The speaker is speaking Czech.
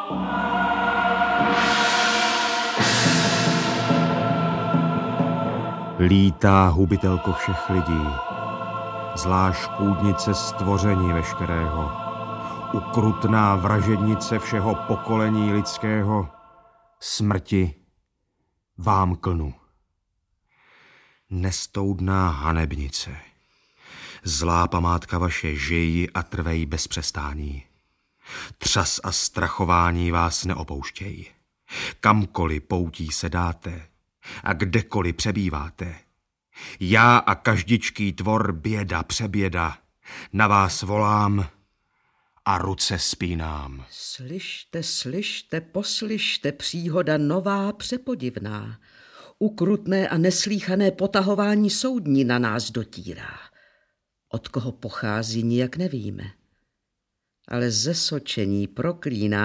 Lítá hubitelko všech lidí, zlá škůdnice stvoření veškerého, ukrutná vražednice všeho pokolení lidského, smrti vám klnu. Nestoudná hanebnice, zlá památka vaše, žij a trvej bez přestání. Třas a strachování vás neopouštějí. Kamkoliv poutí se dáte a kdekoliv přebýváte. Já a každičký tvor běda přeběda na vás volám a ruce spínám. Slyšte, slyšte, poslyšte, příhoda nová, přepodivná. Ukrutné a neslíchané potahování soudní na nás dotírá. Od koho pochází, nijak nevíme. Ale ze sočení proklíná